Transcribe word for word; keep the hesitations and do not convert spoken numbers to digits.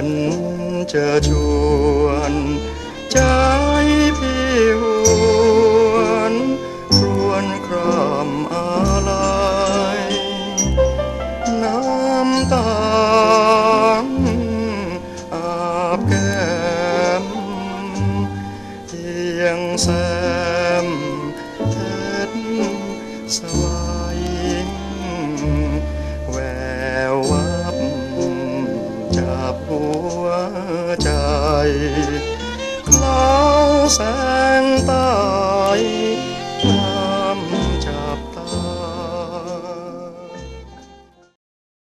จะชวนใจพี่หวนครวญครำอะไรน้ำตาอาบแก้มเพียงแซมเพชรสวายแวววับจับหัวใจคล้าวแสงใต้